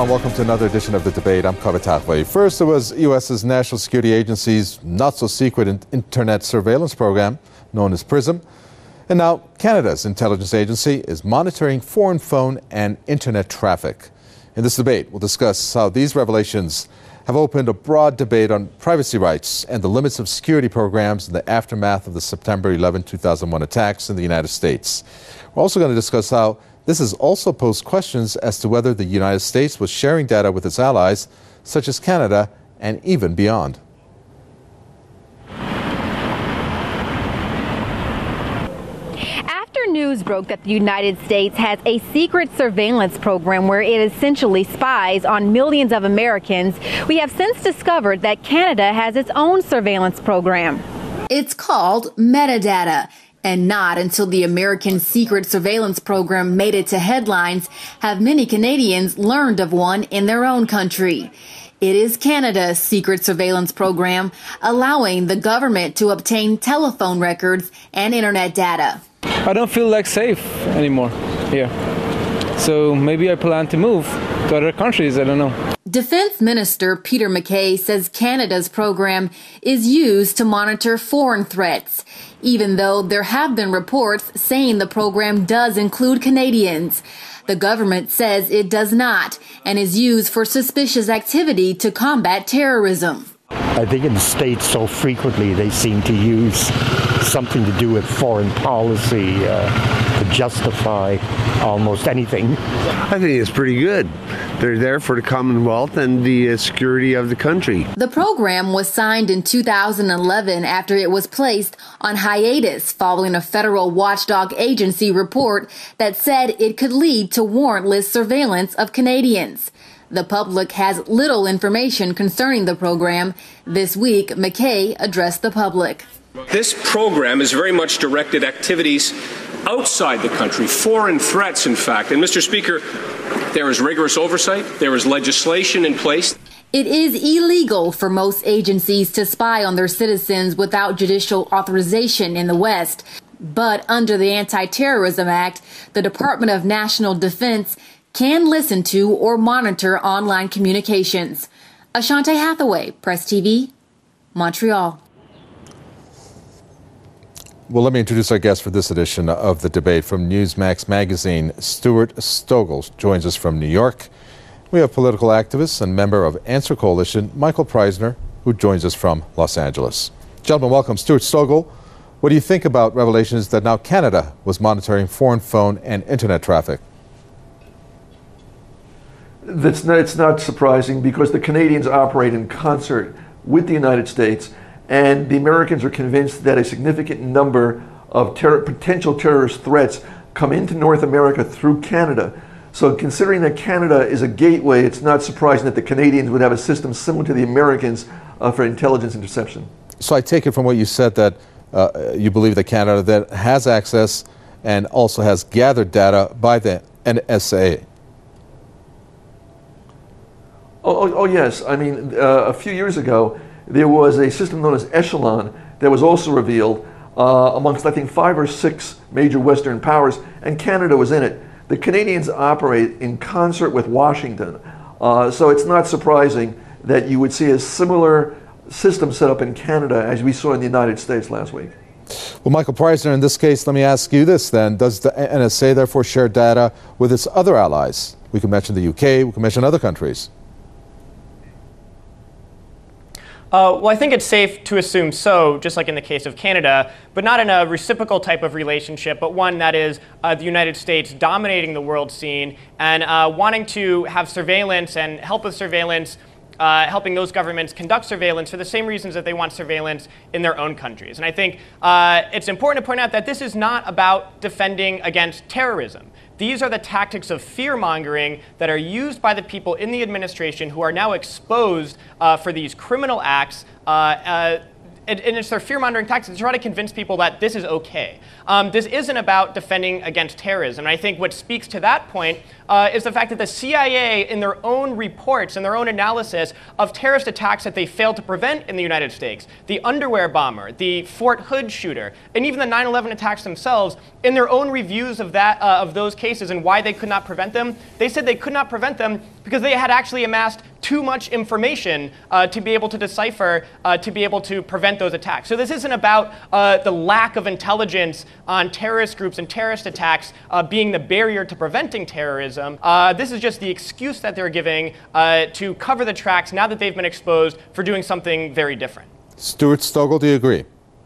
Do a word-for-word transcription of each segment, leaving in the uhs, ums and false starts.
everyone. Welcome to another edition of The Debate. I'm Kaveh Taghweh. First, it was U S's National Security Agency's not-so-secret internet surveillance program, known as PRISM. And now Canada's intelligence agency is monitoring foreign phone and internet traffic. In this debate, we'll discuss how these revelations have opened a broad debate on privacy rights and the limits of security programs in the aftermath of the September eleventh, two thousand one attacks in the United States. We're also going to discuss how this has also posed questions as to whether the United States was sharing data with its allies, such as Canada, and even beyond. After news broke that the United States has a secret surveillance program where it essentially spies on millions of Americans, we have since discovered that Canada has its own surveillance program. It's called metadata. And not until the American secret surveillance program made it to headlines have many Canadians learned of one in their own country. It is Canada's secret surveillance program, allowing the government to obtain telephone records and internet data. I don't feel like safe anymore here. So maybe I plan to move to other countries, I don't know. Defense Minister Peter MacKay says Canada's program is used to monitor foreign threats, even though there have been reports saying the program does include Canadians. The government says it does not and is used for suspicious activity to combat terrorism. I think in the States so frequently they seem to use something to do with foreign policy uh, to justify almost anything. I think it's pretty good. They're there for the Commonwealth and the uh, security of the country. The program was signed in two thousand eleven after it was placed on hiatus following a federal watchdog agency report that said it could lead to warrantless surveillance of Canadians. The public has little information concerning the program. This week, MacKay addressed the public. This program is very much directed activities outside the country, foreign threats, in fact. And, Mister Speaker, there is rigorous oversight. There is legislation in place. It is illegal for most agencies to spy on their citizens without judicial authorization in the West. But under the Anti-Terrorism Act, the Department of National Defense can listen to or monitor online communications. Ashante Hathaway, Press T V, Montreal. Well, let me introduce our guest for this edition of The Debate. From Newsmax magazine, Stuart Stogel joins us from New York. We have political activist and member of Answer Coalition, Michael Preisner, who joins us from Los Angeles. Gentlemen, welcome. Stuart Stogel, what do you think about revelations that now Canada was monitoring foreign phone and internet traffic? That's not, it's not surprising because the Canadians operate in concert with the United States, and the Americans are convinced that a significant number of ter- potential terrorist threats come into North America through Canada. So considering that Canada is a gateway, it's not surprising that the Canadians would have a system similar to the Americans uh, for intelligence interception. So I take it from what you said that uh, you believe that Canada that has access and also has gathered data by the N S A. Oh, oh, oh yes. I mean, uh, a few years ago, there was a system known as Echelon that was also revealed uh, amongst, I think, five or six major Western powers, and Canada was in it. The Canadians operate in concert with Washington, uh, so it's not surprising that you would see a similar system set up in Canada as we saw in the United States last week. Well, Michael Preisner, in this case, let me ask you this then. Does the N S A therefore share data with its other allies? We can mention the U K, we can mention other countries. Uh, well, I think it's safe to assume so, just like in the case of Canada, but not in a reciprocal type of relationship, but one that is uh, the United States dominating the world scene and uh, wanting to have surveillance and help with surveillance, uh, helping those governments conduct surveillance for the same reasons that they want surveillance in their own countries. And I think uh, it's important to point out that this is not about defending against terrorism. These are the tactics of fear-mongering that are used by the people in the administration who are now exposed uh, for these criminal acts, uh, uh, and, and it's their fear-mongering tactics to try to convince people that this is okay. Um, this isn't about defending against terrorism. And I think what speaks to that point uh, is the fact that the C I A, in their own reports and their own analysis of terrorist attacks that they failed to prevent in the United States, the underwear bomber, the Fort Hood shooter, and even the nine eleven attacks themselves, in their own reviews of that uh, of those cases and why they could not prevent them, they said they could not prevent them because they had actually amassed too much information uh, to be able to decipher, uh, to be able to prevent those attacks. So this isn't about uh, the lack of intelligence on terrorist groups and terrorist attacks uh, being the barrier to preventing terrorism. Uh, this is just the excuse that they're giving uh, to cover the tracks now that they've been exposed for doing something very different. Stuart Stogel, do you agree?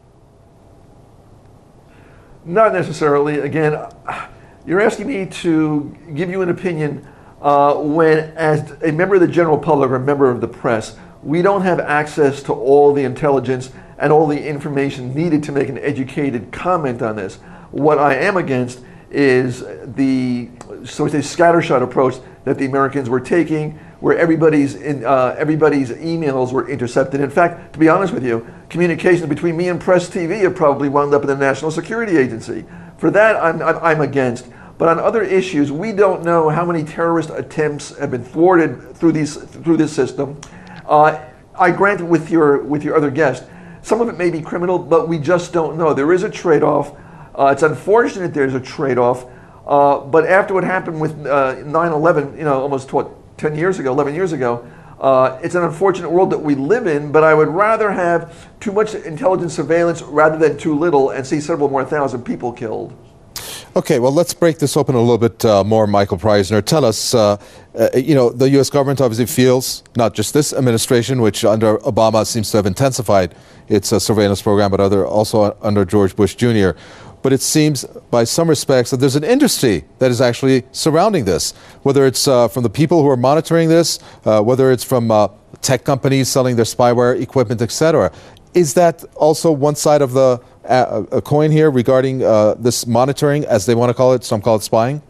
Not necessarily. Again, you're asking me to give you an opinion uh, when, as a member of the general public or a member of the press, we don't have access to all the intelligence and all the information needed to make an educated comment on this. What I am against is the, so to say, scattershot approach that the Americans were taking, where everybody's in, uh, everybody's emails were intercepted. In fact, to be honest with you, communications between me and Press T V have probably wound up in the National Security Agency. For that, I'm, I'm, I'm against. But on other issues, we don't know how many terrorist attempts have been thwarted through these through this system. Uh, I grant with your with your other guest, some of it may be criminal, but we just don't know. There is a trade-off. Uh, it's unfortunate there's a trade-off. Uh, but after what happened with uh, nine eleven, you know, almost what, ten years ago, eleven years ago, uh, it's an unfortunate world that we live in. But I would rather have too much intelligence surveillance rather than too little, and see several more thousand people killed. Okay, well, let's break this open a little bit uh, more, Michael Preisner. Tell us, uh, uh, you know, the U S government obviously feels, not just this administration, which under Obama seems to have intensified its uh, surveillance program, but other also under George Bush Junior But it seems, by some respects, that there's an industry that is actually surrounding this, whether it's uh, from the people who are monitoring this, uh, whether it's from uh, tech companies selling their spyware equipment, et cetera. Is that also one side of the uh, a coin here regarding uh, this monitoring, as they want to call it? Some call it spying.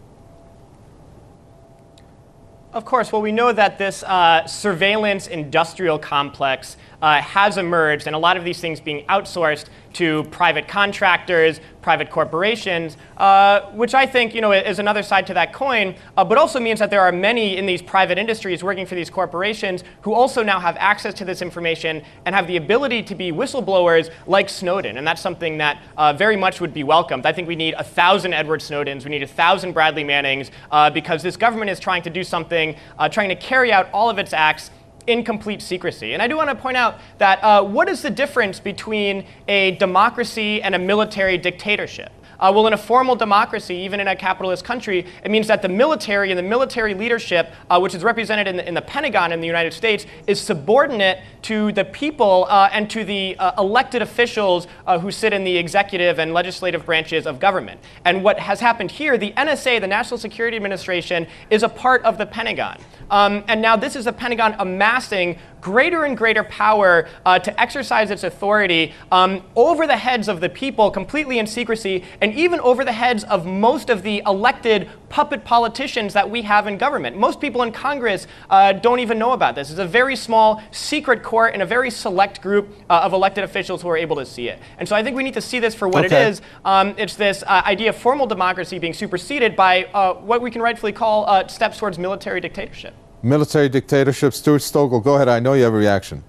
Of course. Well, we know that this uh, surveillance industrial complex uh, has emerged, and a lot of these things being outsourced to private contractors, private corporations, uh, which I think, you know, is another side to that coin, uh, but also means that there are many in these private industries working for these corporations who also now have access to this information and have the ability to be whistleblowers like Snowden, and that's something that uh, very much would be welcomed. I think we need a thousand Edward Snowdens, we need a thousand Bradley Mannings, uh, because this government is trying to do something, uh, trying to carry out all of its acts in complete secrecy. And I do want to point out that uh, what is the difference between a democracy and a military dictatorship? Uh, well, in a formal democracy, even in a capitalist country, it means that the military and the military leadership, uh, which is represented in the, in the Pentagon in the United States, is subordinate to the people uh, and to the uh, elected officials uh, who sit in the executive and legislative branches of government. And what has happened here, the N S A, the National Security Administration, is a part of the Pentagon. Um, and now this is the Pentagon amassing greater and greater power uh, to exercise its authority um, over the heads of the people completely in secrecy, and even over the heads of most of the elected puppet politicians that we have in government. Most people in Congress uh, don't even know about this. It's a very small secret court and a very select group uh, of elected officials who are able to see it. And so I think we need to see this for what okay. it is. Um, it's this uh, idea of formal democracy being superseded by uh, what we can rightfully call uh, steps towards military dictatorship. Military dictatorship. Stuart Stogel, go ahead. I know you have a reaction.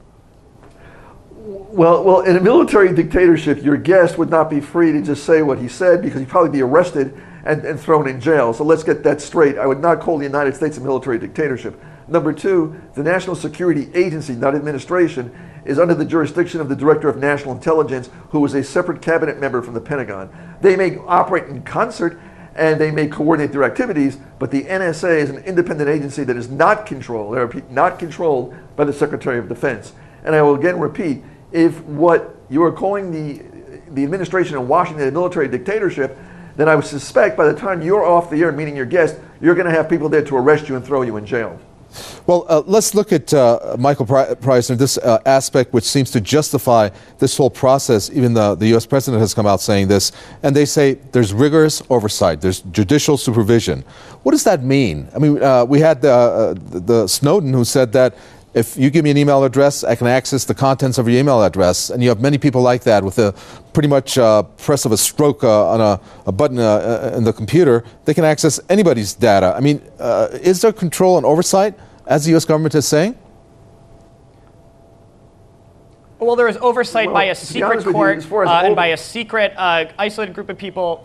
Well, well, in a military dictatorship, your guest would not be free to just say what he said, because he'd probably be arrested and, and thrown in jail. So let's get that straight. I would not call the United States a military dictatorship. Number two, the National Security Agency, not administration, is under the jurisdiction of the Director of National Intelligence, who is a separate cabinet member from the Pentagon. They may operate in concert, and they may coordinate their activities, but the N S A is an independent agency that is not controlled, I repeat, not controlled by the Secretary of Defense. And I will again repeat, if what you are calling the, the administration in Washington a military dictatorship, then I would suspect by the time you're off the air meeting your guest, you're going to have people there to arrest you and throw you in jail. Well, uh, let's look at uh, Michael Preisner, this uh, aspect which seems to justify this whole process. Even the, the U S president has come out saying this, and they say there's rigorous oversight, there's judicial supervision. What does that mean? I mean, uh, we had uh, the, the Snowden who said that if you give me an email address, I can access the contents of your email address. And you have many people like that with a pretty much uh, press of a stroke uh, on a, a button uh, in the computer. They can access anybody's data. I mean, uh, is there control and oversight, as the U S government is saying? Well, there is oversight well, by a secret court you, uh, and by a secret, uh, isolated group of people.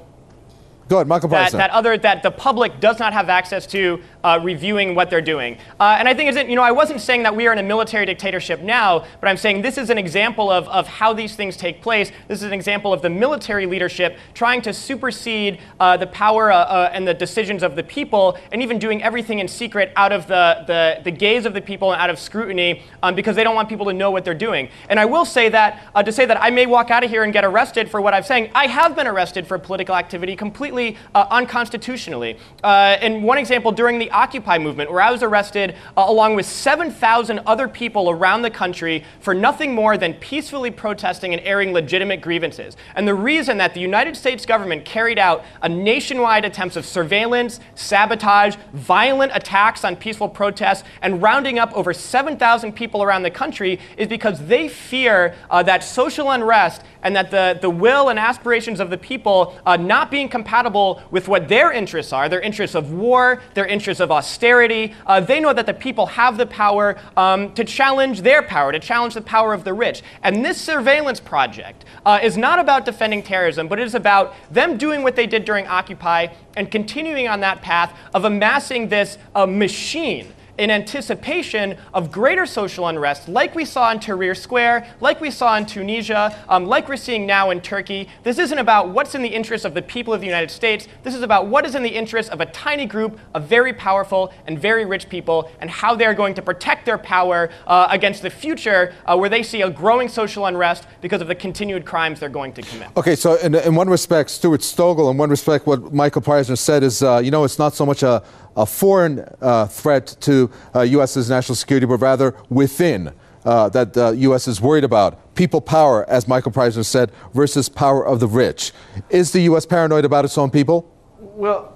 Go ahead, Michael that, Preisner. that other that the public does not have access to uh, reviewing what they're doing. Uh, and I think, it's, you know, I wasn't saying that we are in a military dictatorship now, but I'm saying this is an example of, of how these things take place. This is an example of the military leadership trying to supersede uh, the power uh, uh, and the decisions of the people, and even doing everything in secret out of the, the, the gaze of the people and out of scrutiny, um, because they don't want people to know what they're doing. And I will say that, uh, to say that I may walk out of here and get arrested for what I'm saying, I have been arrested for political activity completely Uh, unconstitutionally. Uh, and one example, during the Occupy movement, where I was arrested uh, along with seven thousand other people around the country for nothing more than peacefully protesting and airing legitimate grievances. And the reason that the United States government carried out a nationwide attempts of surveillance, sabotage, violent attacks on peaceful protests, and rounding up over seven thousand people around the country is because they fear uh, that social unrest and that the, the will and aspirations of the people uh, not being compatible with what their interests are, their interests of war, their interests of austerity. Uh, they know that the people have the power um, to challenge their power, to challenge the power of the rich. And this surveillance project uh, is not about defending terrorism, but it is about them doing what they did during Occupy and continuing on that path of amassing this uh, machine in anticipation of greater social unrest, like we saw in Tahrir Square, like we saw in Tunisia, um, like we're seeing now in Turkey. This isn't about what's in the interest of the people of the United States. This is about what is in the interest of a tiny group of very powerful and very rich people, and how they're going to protect their power uh, against the future uh, where they see a growing social unrest because of the continued crimes they're going to commit. Okay, so in, in one respect, Stuart Stogel, in one respect, what Michael Preisner said is, uh, you know, it's not so much a a foreign uh, threat to uh, U S's national security, but rather within, uh, that the uh, U S is worried about. People power, as Michael Preisner said, versus power of the rich. Is the U S paranoid about its own people? Well,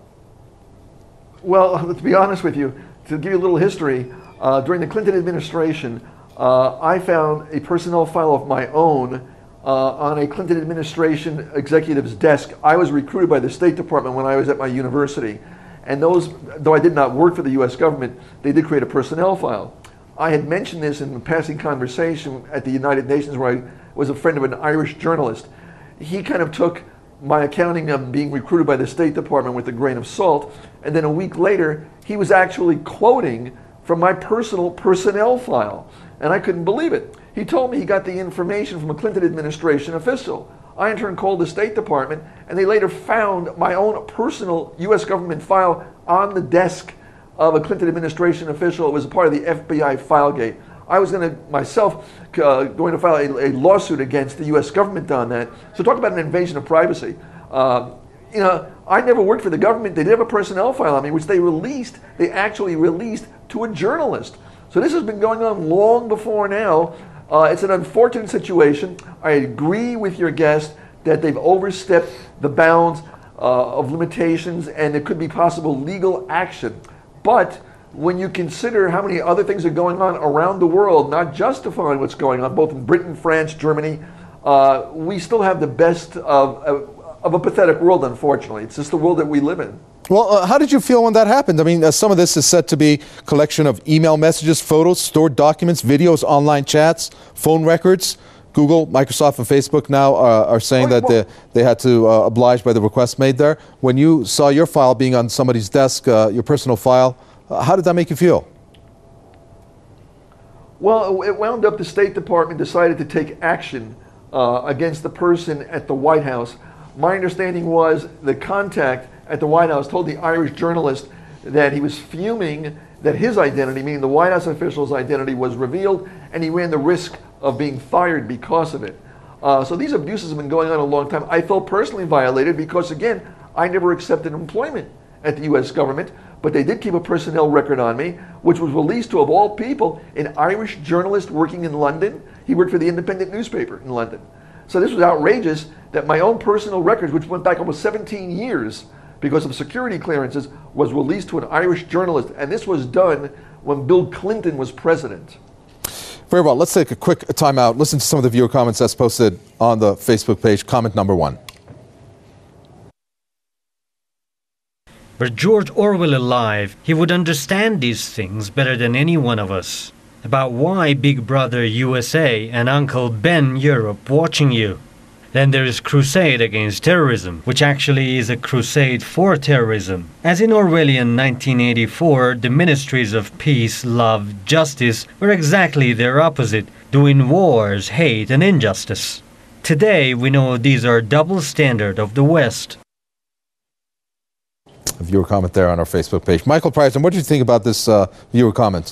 well, to be honest with you, to give you a little history, uh, during the Clinton administration, uh, I found a personnel file of my own uh, on a Clinton administration executive's desk. I was recruited by the State Department when I was at my university. And those, though I did not work for the U S government, they did create a personnel file. I had mentioned this in a passing conversation at the United Nations, where I was a friend of an Irish journalist. He kind of took my accounting of being recruited by the State Department with a grain of salt, and then a week later, he was actually quoting from my personal personnel file. And I couldn't believe it. He told me he got the information from a Clinton administration official. I in turn called the State Department, and they later found my own personal U S government file on the desk of a Clinton administration official. It was a part of the F B I filegate. I was going to myself uh, going to file a, a lawsuit against the U S government on that. So talk about an invasion of privacy. Uh, you know, I never worked for the government. They did have a personnel file on me, which they released. They actually released to a journalist. So this has been going on long before now. Uh, it's an unfortunate situation. I agree with your guest that they've overstepped the bounds uh, of limitations, and there could be possible legal action. But when you consider how many other things are going on around the world, not justifying what's going on, both in Britain, France, Germany, uh, we still have the best of, of, of a pathetic world, unfortunately. It's just the world that we live in. Well, uh, how did you feel when that happened? I mean, uh, some of this is said to be a collection of email messages, photos, stored documents, videos, online chats, phone records. Google, Microsoft, and Facebook now uh, are saying oh, that well, they, they had to uh, oblige by the request made there. When you saw your file being on somebody's desk, uh, your personal file, uh, how did that make you feel? Well, it wound up the State Department decided to take action uh, against the person at the White House. My understanding was the contact at the White House told the Irish journalist that he was fuming that his identity, meaning the White House official's identity, was revealed, and he ran the risk of being fired because of it. Uh, so these abuses have been going on a long time. I felt personally violated because, again, I never accepted employment at the U S government, but they did keep a personnel record on me, which was released to, of all people, an Irish journalist working in London. He worked for the Independent newspaper in London. So this was outrageous that my own personal records, which went back almost seventeen years, because of security clearances, was released to an Irish journalist. And this was done when Bill Clinton was president. Very well. Let's take a quick time out. Listen to some of the viewer comments that's posted on the Facebook page. Comment number one. Were George Orwell alive, he would understand these things better than any one of us. About why Big Brother U S A and Uncle Ben Europe watching you. Then there is Crusade Against Terrorism, which actually is a crusade for terrorism. As in Orwellian nineteen eighty-four, the ministries of peace, love, justice were exactly their opposite, doing wars, hate and injustice. Today we know these are double standard of the West. A viewer comment there on our Facebook page. Michael Price, what do you think about this uh, viewer comment?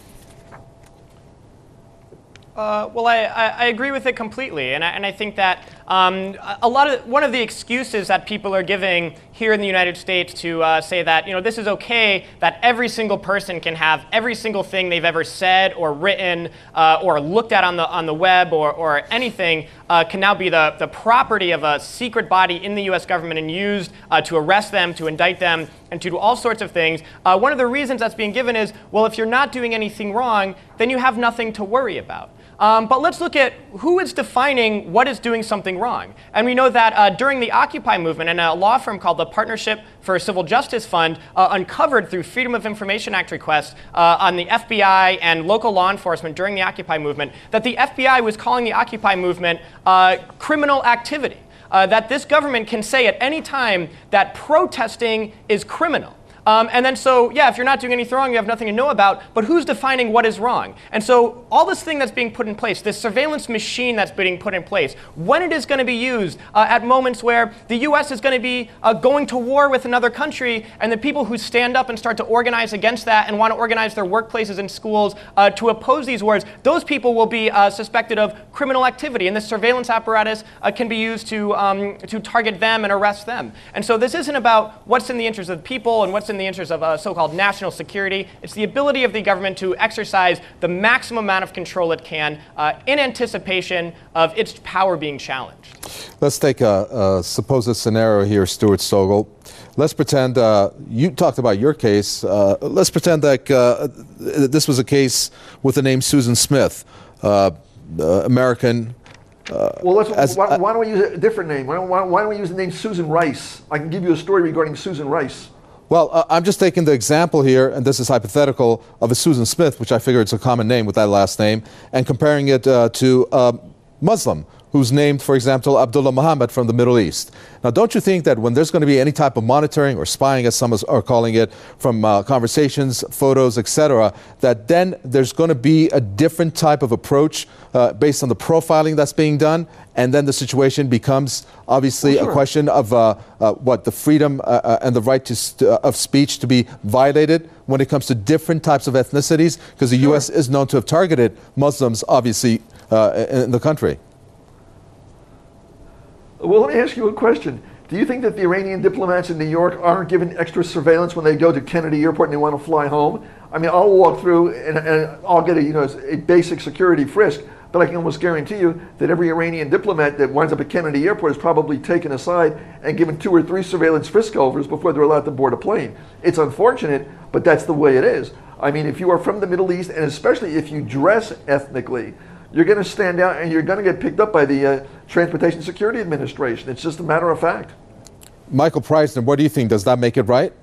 Uh, well, I, I, I agree with it completely, and I, and I think that um, a lot of one of the excuses that people are giving here in the United States to uh, say that you know this is okay, that every single person can have every single thing they've ever said or written uh, or looked at on the on the web or or anything uh, can now be the the property of a secret body in the U S government and used uh, to arrest them, to indict them, and to do all sorts of things. Uh, one of the reasons that's being given is, well, if you're not doing anything wrong, then you have nothing to worry about. Um, but let's look at who is defining what is doing something wrong. And we know that uh, during the Occupy movement, and a law firm called the Partnership for Civil Justice Fund uh, uncovered through Freedom of Information Act requests uh, on the F B I and local law enforcement during the Occupy movement that the F B I was calling the Occupy movement uh, criminal activity. Uh, that this government can say at any time that protesting is criminal. Um, and then so, yeah, if you're not doing anything wrong, you have nothing to know about, but who's defining what is wrong? And so all this thing that's being put in place, this surveillance machine that's being put in place, when it is going to be used uh, at moments where the U S is going to be uh, going to war with another country, and the people who stand up and start to organize against that and want to organize their workplaces and schools uh, to oppose these wars, those people will be uh, suspected of criminal activity, and this surveillance apparatus uh, can be used to, um, to target them and arrest them. And so this isn't about what's in the interest of the people and what's in the interest of uh, so-called national security. It's the ability of the government to exercise the maximum amount of control it can uh, in anticipation of its power being challenged. Let's take a, a supposed scenario here, Stuart Stogel. Let's pretend uh, you talked about your case. Uh, let's pretend that uh, this was a case with the name Susan Smith, uh, uh, American. Uh, well, let's, as, why, why don't we use a different name? Why don't, why, why don't we use the name Susan Rice? I can give you a story regarding Susan Rice. Well, uh, I'm just taking the example here, and this is hypothetical, of a Susan Smith, which I figure it's a common name with that last name, and comparing it uh, to a Muslim who's named, for example, Abdullah Muhammad from the Middle East. Now, don't you think that when there's going to be any type of monitoring or spying, as some are calling it, from uh, conversations, photos, et cetera, that then there's going to be a different type of approach uh, based on the profiling that's being done, and then the situation becomes obviously well, sure. a question of uh, uh, what the freedom uh, uh, and the right to st uh, of speech to be violated when it comes to different types of ethnicities, because the sure. U S is known to have targeted Muslims, obviously, uh, in the country. Well, let me ask you a question. Do you think that the Iranian diplomats in New York aren't given extra surveillance when they go to Kennedy Airport and they want to fly home? I mean, I'll walk through and, and I'll get a, you know, a basic security frisk, but I can almost guarantee you that every Iranian diplomat that winds up at Kennedy Airport is probably taken aside and given two or three surveillance frisk overs before they're allowed to board a plane. It's unfortunate, but that's the way it is. I mean, if you are from the Middle East, and especially if you dress ethnically, you're going to stand out and you're going to get picked up by the uh, Transportation Security Administration. It's just a matter of fact. Michael Preisner, what do you think? Does that make it right?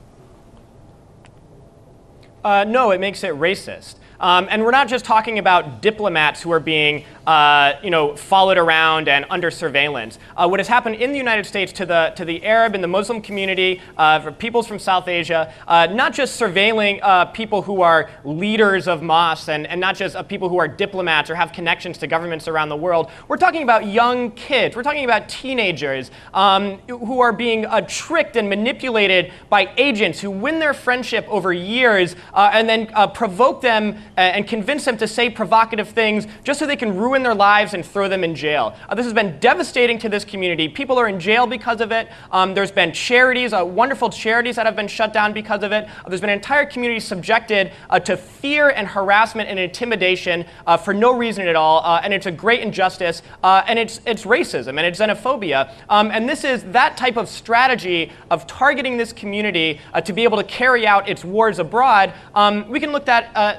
Uh, no, it makes it racist. Um, and we're not just talking about diplomats who are being, uh, you know, followed around and under surveillance. Uh, what has happened in the United States to the to the Arab and the Muslim community, uh, for peoples from South Asia, uh, not just surveilling uh, people who are leaders of mosques and, and not just uh, people who are diplomats or have connections to governments around the world. We're talking about young kids. We're talking about teenagers um, who are being uh, tricked and manipulated by agents who win their friendship over years uh, and then uh, provoke them and convince them to say provocative things just so they can ruin their lives and throw them in jail. Uh, this has been devastating to this community. People are in jail because of it. Um, there's been charities, uh, wonderful charities that have been shut down because of it. Uh, there's been an entire community subjected uh, to fear and harassment and intimidation uh, for no reason at all. Uh, and it's a great injustice. Uh, and it's, it's racism and it's xenophobia. Um, and this is that type of strategy of targeting this community uh, to be able to carry out its wars abroad. Um, we can look at, uh, say that maybe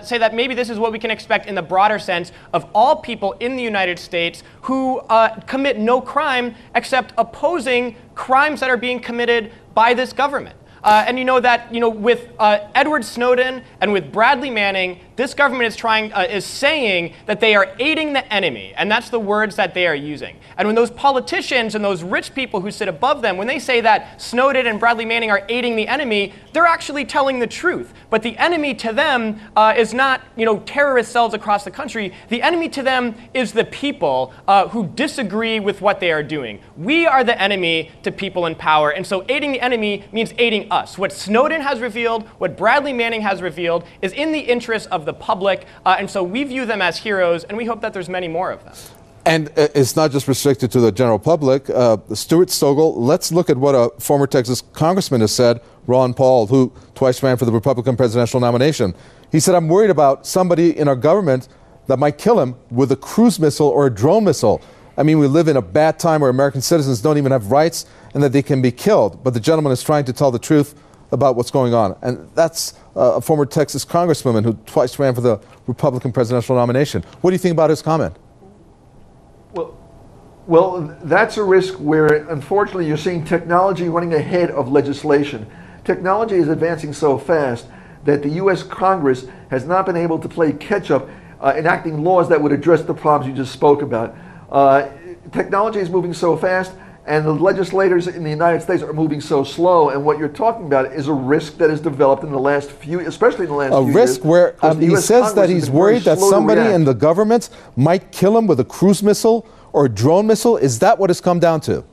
maybe this is what we can expect in the broader sense of all people in the United States who uh, commit no crime except opposing crimes that are being committed by this government. Uh, and you know that, you know, with uh, Edward Snowden and with Bradley Manning, this government is trying, uh, is saying that they are aiding the enemy, and that's the words that they are using. And when those politicians and those rich people who sit above them, when they say that Snowden and Bradley Manning are aiding the enemy, they're actually telling the truth. But the enemy to them uh, is not, you know, terrorist cells across the country. The enemy to them is the people uh, who disagree with what they are doing. We are the enemy to people in power, and so aiding the enemy means aiding us. What Snowden has revealed, what Bradley Manning has revealed, is in the interest of the public, uh, and so we view them as heroes, and we hope that there's many more of them. And it's not just restricted to the general public. Uh, Stuart Stogel, let's look at what a former Texas congressman has said, Ron Paul, who twice ran for the Republican presidential nomination. He said, I'm worried about somebody in our government that might kill him with a cruise missile or a drone missile. I mean, we live in a bad time where American citizens don't even have rights and that they can be killed. But the gentleman is trying to tell the truth about what's going on. And that's uh, a former Texas congresswoman who twice ran for the Republican presidential nomination. What do you think about his comment? Well, well, that's a risk where, unfortunately, you're seeing technology running ahead of legislation. Technology is advancing so fast that the U S Congress has not been able to play catch-up uh, enacting laws that would address the problems you just spoke about. Uh, technology is moving so fast, and the legislators in the United States are moving so slow, and what you're talking about is a risk that has developed in the last few, especially in the last a few years. A risk where um, he says that he's worried that somebody in the government might kill him with a cruise missile or a drone missile. Is that what it's come down to?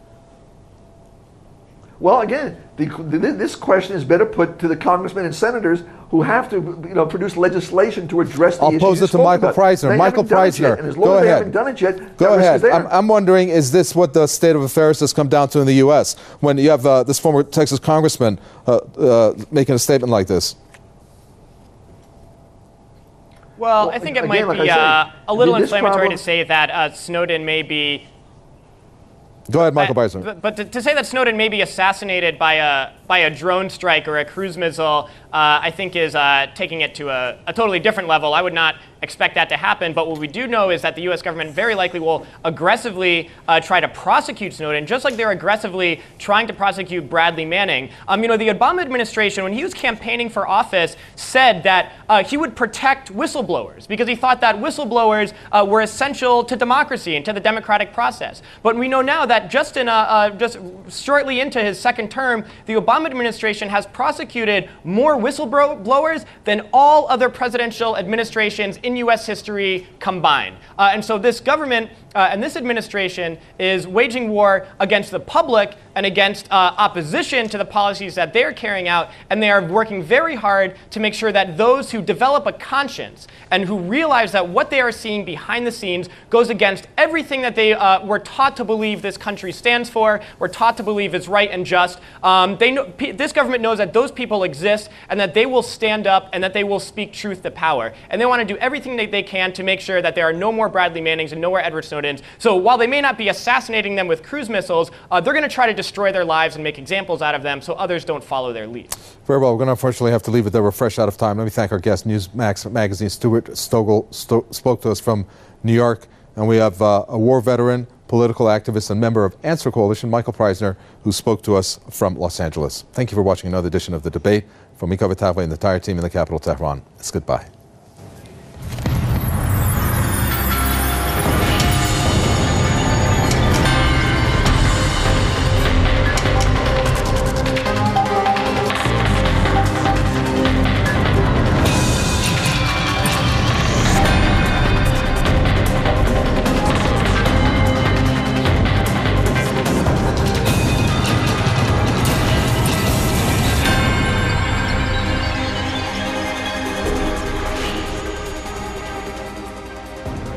Well, again, the, the, this question is better put to the congressmen and senators who have to, you know, produce legislation to address the I'll issues. I'll pose it to Michael Preisner. Michael Preisner, and as long go as they ahead. haven't done it yet, go ahead. I'm, I'm wondering, is this what the state of affairs has come down to in the U S when you have uh, this former Texas congressman uh, uh, making a statement like this? Well, well I think it again, might be like uh, say, a little inflammatory problem, to say that uh, Snowden may be. Go ahead, Michael uh, Preisner. But, but to, to say that Snowden may be assassinated by a by a drone strike or a cruise missile, uh, I think is uh, taking it to a, a totally different level. I would not expect that to happen. But what we do know is that the U S government very likely will aggressively uh, try to prosecute Snowden, just like they're aggressively trying to prosecute Bradley Manning. Um, you know, the Obama administration, when he was campaigning for office, said that uh, he would protect whistleblowers because he thought that whistleblowers uh, were essential to democracy and to the democratic process. But we know now that just in a, uh, just shortly into his second term, the Obama administration has prosecuted more whistleblowers than all other presidential administrations in U S history combined. Uh, and so this government uh, and this administration is waging war against the public and against uh, opposition to the policies that they're carrying out, and they are working very hard to make sure that those who develop a conscience and who realize that what they are seeing behind the scenes goes against everything that they uh, were taught to believe this country stands for, were taught to believe is right and just. Um, they know, p- this government knows that those people exist and that they will stand up and that they will speak truth to power. And they want to do everything that they can to make sure that there are no more Bradley Mannings and no more Edward Snowdens. So while they may not be assassinating them with cruise missiles, uh, they're going to try to destroy their lives and make examples out of them so others don't follow their lead. Very well. We're going to unfortunately have to leave it there. We're fresh out of time. Let me thank our guest, Newsmax magazine, Stuart Stogel, sto- spoke to us from New York. And we have uh, a war veteran, political activist, and member of Answer Coalition, Michael Preisner, who spoke to us from Los Angeles. Thank you for watching another edition of The Debate. From me, Kaveh Tagveh, and the entire team in the capital, Tehran. It's goodbye.